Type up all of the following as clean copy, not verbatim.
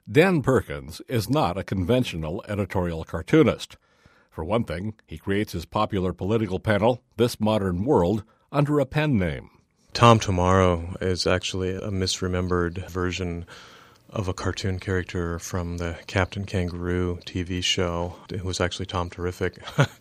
Dan Perkins is not a conventional editorial cartoonist. For one thing, he creates his popular political panel, This Modern World, under a pen name. Tom Tomorrow is actually a misremembered version of a cartoon character from the Captain Kangaroo TV show. It was actually Tom Terrific.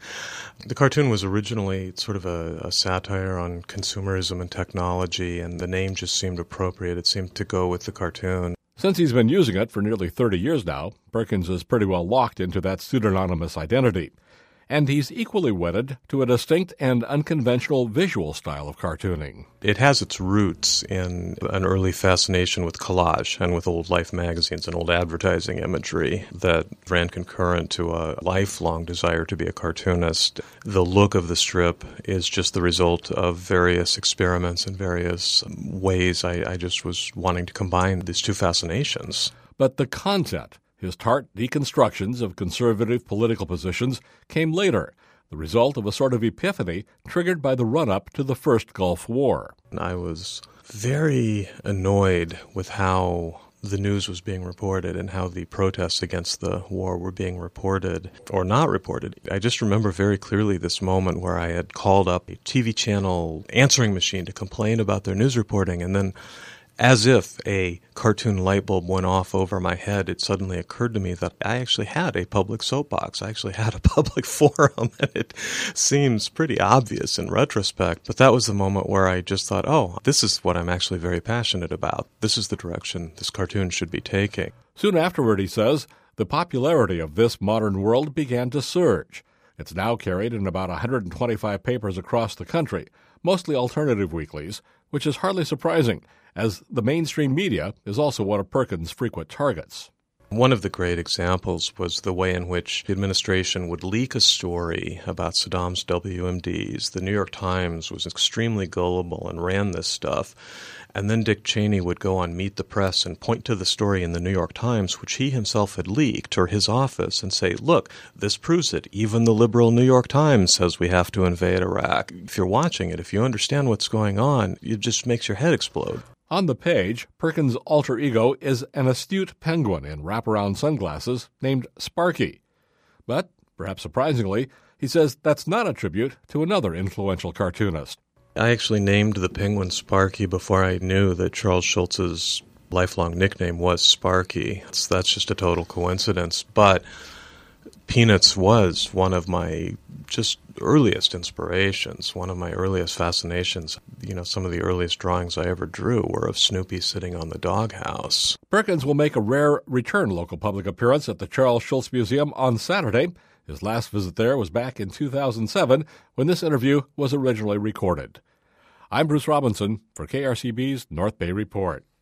The cartoon was originally sort of a satire on consumerism and technology, and the name just seemed appropriate. It seemed to go with the cartoon. Since he's been using it for nearly 30 years now, Perkins is pretty well locked into that pseudonymous identity. And he's equally wedded to a distinct and unconventional visual style of cartooning. It has its roots in an early fascination with collage and with old Life magazines and old advertising imagery that ran concurrent to a lifelong desire to be a cartoonist. The look of the strip is just the result of various experiments and various ways I just was wanting to combine these two fascinations. But the content, his tart deconstructions of conservative political positions, came later, the result of a sort of epiphany triggered by the run-up to the First Gulf War. I was very annoyed with how the news was being reported and how the protests against the war were being reported or not reported. I just remember very clearly this moment where I had called up a TV channel answering machine to complain about their news reporting, and then as if a cartoon light bulb went off over my head, it suddenly occurred to me that I actually had a public soapbox. I actually had a public forum, and it seems pretty obvious in retrospect. But that was the moment where I just thought, oh, this is what I'm actually very passionate about. This is the direction this cartoon should be taking. Soon afterward, he says, the popularity of This Modern World began to surge. It's now carried in about 125 papers across the country, mostly alternative weeklies, which is hardly surprising, as the mainstream media is also one of Perkins' frequent targets. One of the great examples was the way in which the administration would leak a story about Saddam's WMDs. The New York Times was extremely gullible and ran this stuff. And then Dick Cheney would go on Meet the Press and point to the story in the New York Times, which he himself had leaked, or his office, and say, look, this proves it. Even the liberal New York Times says we have to invade Iraq. If you're watching it, if you understand what's going on, it just makes your head explode. On the page, Perkins' alter ego is an astute penguin in wraparound sunglasses named Sparky. But, perhaps surprisingly, he says that's not a tribute to another influential cartoonist. I actually named the penguin Sparky before I knew that Charles Schulz's lifelong nickname was Sparky. That's just a total coincidence. But Peanuts was one of my just earliest inspirations, one of my earliest fascinations. You know, some of the earliest drawings I ever drew were of Snoopy sitting on the doghouse. Perkins will make a rare return local public appearance at the Charles Schulz Museum on Saturday. His last visit there was back in 2007, when this interview was originally recorded. I'm Bruce Robinson for KRCB's North Bay Report.